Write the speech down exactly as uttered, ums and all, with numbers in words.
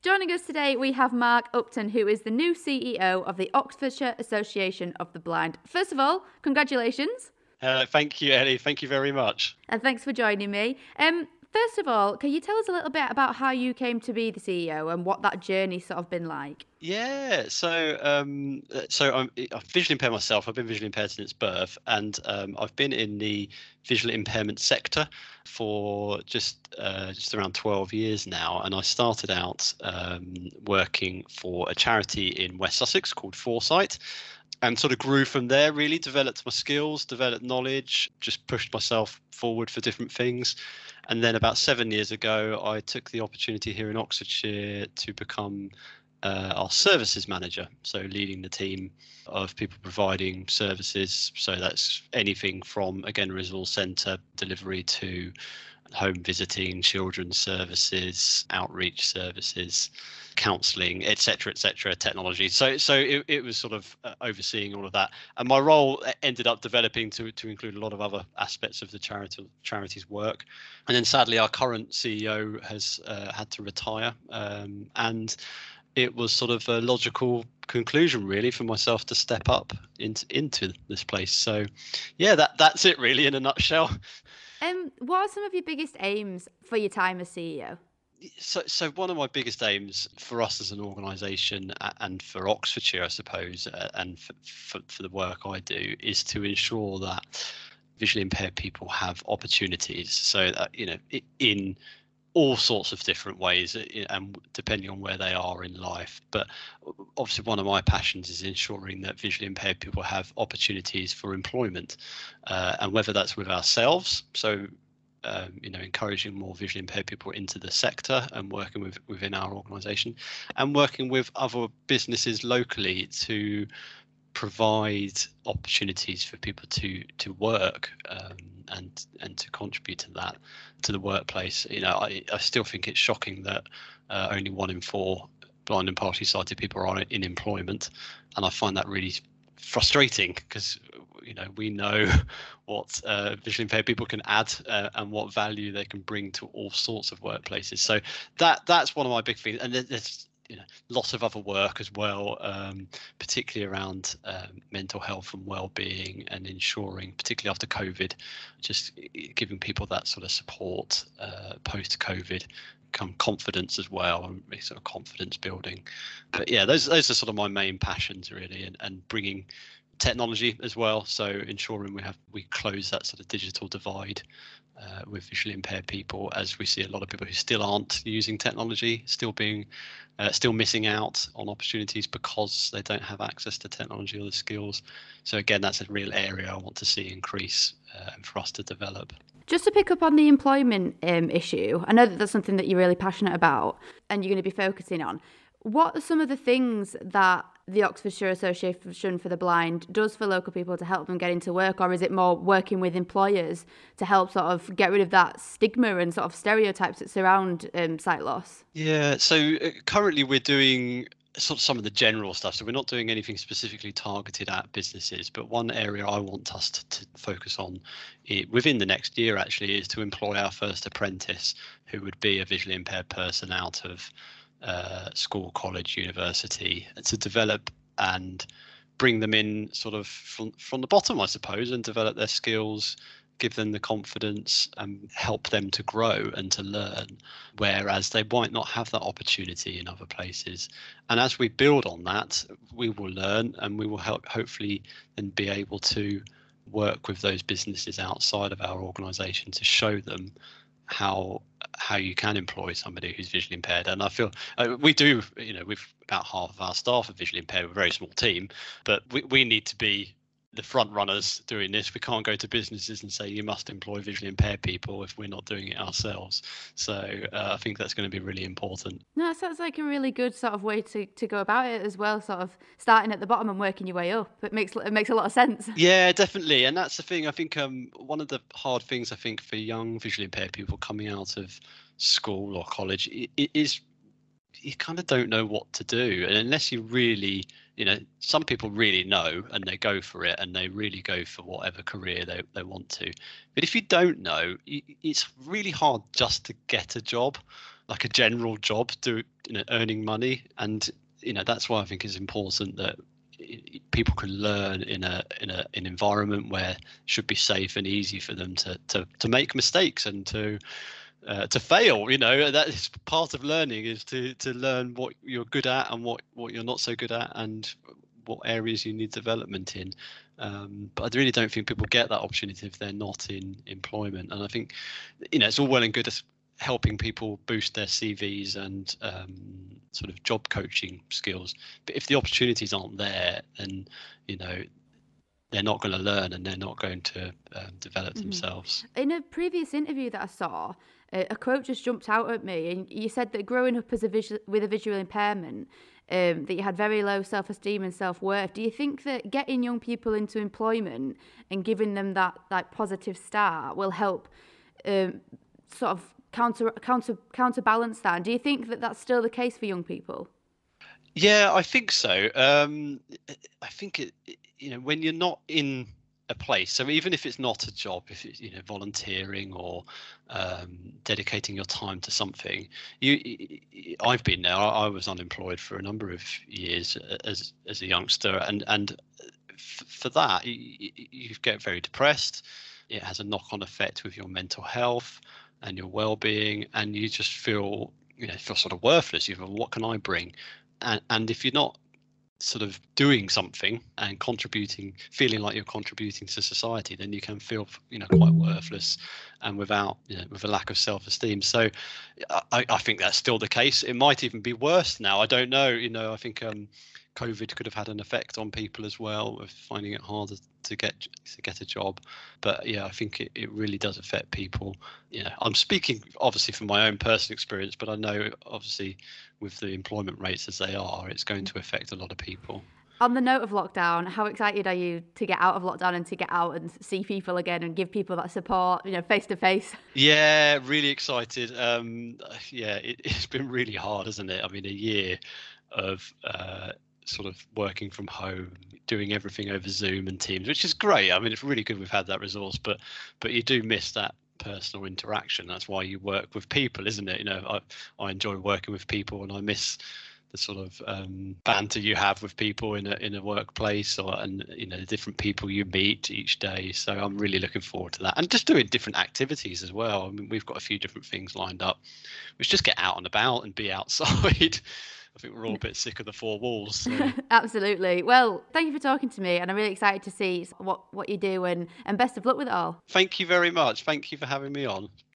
joining us today, we have Mark Upton, who is the new C E O of the Oxfordshire Association of the Blind. First of all, congratulations. Uh, thank you, Ellie. Thank you very much. And thanks for joining me. Um, first of all, can you tell us a little bit about how you came to be the C E O and what that journey sort of been like? Yeah, so um, so I'm, I'm visually impaired myself. I've been visually impaired since birth, and um, I've been in the visual impairment sector for just uh, just around twelve years now. And I started out um, working for a charity in West Sussex called Foresight, and sort of grew from there, really developed my skills, developed knowledge, just pushed myself forward for different things. And then about seven years ago, I took the opportunity here in Oxfordshire to become uh, our services manager. So leading the team of people providing services. So that's anything from, again, resource centre delivery to home visiting, children's services, outreach services, counselling, et cetera, et cetera, technology. So, so it, it was sort of uh, overseeing all of that, and my role ended up developing to to include a lot of other aspects of the charity charity's work. And then, sadly, our current C E O has uh, had to retire, um, and it was sort of a logical conclusion, really, for myself to step up into into this place. So, yeah, that that's it, really, in a nutshell. Um, what are some of your biggest aims for your time as C E O? So, so one of my biggest aims for us as an organisation and for Oxfordshire, I suppose, uh, and for, for, for the work I do, is to ensure that visually impaired people have opportunities. So that, you know, in all sorts of different ways, and depending on where they are in life. But obviously, one of my passions is ensuring that visually impaired people have opportunities for employment, uh, and whether that's with ourselves, so um, you know, encouraging more visually impaired people into the sector and working with within our organisation, and working with other businesses locally to provide opportunities for people to to work um, and and to contribute to that, to the workplace. You know, I, I still think it's shocking that uh, only one in four blind and partially sighted people are in employment, and I find that really frustrating, because you know, we know what uh, visually impaired people can add uh, and what value they can bring to all sorts of workplaces. So that that's one of my big things. And there's, you know, lots of other work as well, um, particularly around um, mental health and well-being, and ensuring, particularly after COVID, just giving people that sort of support uh, post-COVID, come confidence as well, and sort of confidence building. But yeah, those those are sort of my main passions, really, and, and bringing technology as well. So ensuring we have we close that sort of digital divide uh, with visually impaired people, as we see a lot of people who still aren't using technology, still being uh, still missing out on opportunities because they don't have access to technology or the skills. So again, that's a real area I want to see increase uh, and for us to develop. Just to pick up on the employment um, issue, I know that that's something that you're really passionate about and you're going to be focusing on. What are some of the things that the Oxfordshire Association for the Blind does for local people to help them get into work, or is it more working with employers to help sort of get rid of that stigma and sort of stereotypes that surround um, sight loss? Yeah, so uh, currently we're doing sort of some of the general stuff. So we're not doing anything specifically targeted at businesses, but one area I want us to, to focus on it, within the next year actually, is to employ our first apprentice, who would be a visually impaired person out of uh, school, college, university, to develop and bring them in sort of from, from the bottom, I suppose, and develop their skills, give them the confidence, and help them to grow and to learn, whereas they might not have that opportunity in other places. And as we build on that, we will learn, and we will help hopefully then be able to work with those businesses outside of our organisation to show them how how you can employ somebody who's visually impaired. And I feel uh, we do, you know, with about half of our staff are visually impaired. We're a very small team, but we, we need to be the front runners doing this. We can't go to businesses and say you must employ visually impaired people if we're not doing it ourselves. So uh, I think that's going to be really important. No, that sounds like a really good sort of way to, to go about it as well, sort of starting at the bottom and working your way up. It makes it makes a lot of sense. Yeah, definitely. And that's the thing. I think um, one of the hard things I think for young visually impaired people coming out of school or college it, it is you kind of don't know what to do. And unless you really, you know, some people really know and they go for it and they really go for whatever career they, they want to. But if you don't know, it's really hard just to get a job. like a general job, do you know, earning money. And you know that's why I think it's important that people can learn in a in a an environment where it should be safe and easy for them to to to make mistakes and to uh, to fail. You know, that is part of learning, is to to learn what you're good at and what what you're not so good at, and what areas you need development in. Um, but I really don't think people get that opportunity if they're not in employment. And I think, you know, it's all well and good as helping people boost their C Vs and um, sort of job coaching skills. But if the opportunities aren't there, then, you know, they're not going to learn and they're not going to um, develop mm-hmm. themselves. In a previous interview that I saw, uh, a quote just jumped out at me, and you said that growing up as a visual, with a visual impairment, um, that you had very low self-esteem and self-worth. Do you think that getting young people into employment and giving them that like positive start will help um, sort of counter counter counterbalance that? And do you think that that's still the case for young people? Yeah, I think so. Um, I think it, you know, when you're not in a place, so even if it's not a job, if it's, you know, volunteering or um, dedicating your time to something, you, I've been there. I was unemployed for a number of years as as a youngster, and and for that, you, you get very depressed. It has a knock-on effect with your mental health and your well-being, and you just feel, you know, feel sort of worthless. You feel, what can I bring? And, and if you're not sort of doing something and contributing, feeling like you're contributing to society, then you can feel, you know, quite worthless and without, you know, with a lack of self-esteem. So I, I think that's still the case. It might even be worse now. I don't know. You know, I think um, COVID could have had an effect on people as well, of finding it harder to get to get a job. But yeah, I think it, it really does affect people. You know, I'm speaking obviously from my own personal experience, but I know obviously with the employment rates as they are, it's going to affect a lot of people. On the note of lockdown, how excited are you to get out of lockdown and to get out and see people again and give people that support, you know, face to face? Yeah, really excited. Um, yeah, it, it's been really hard, hasn't it? I mean, a year of uh, sort of working from home, doing everything over Zoom and Teams, which is great. I mean, it's really good we've had that resource, but but you do miss that personal interaction. That's why you work with people, isn't it? You know, I, I enjoy working with people, and I miss the sort of um, banter you have with people in a in a workplace, or and you know the different people you meet each day. So I'm really looking forward to that, and just doing different activities as well. I mean, we've got a few different things lined up, which just get out and about and be outside. I think we're all a bit sick of the four walls. So. Absolutely. Well, thank you for talking to me, and I'm really excited to see what, what you do, and, and best of luck with it all. Thank you very much. Thank you for having me on.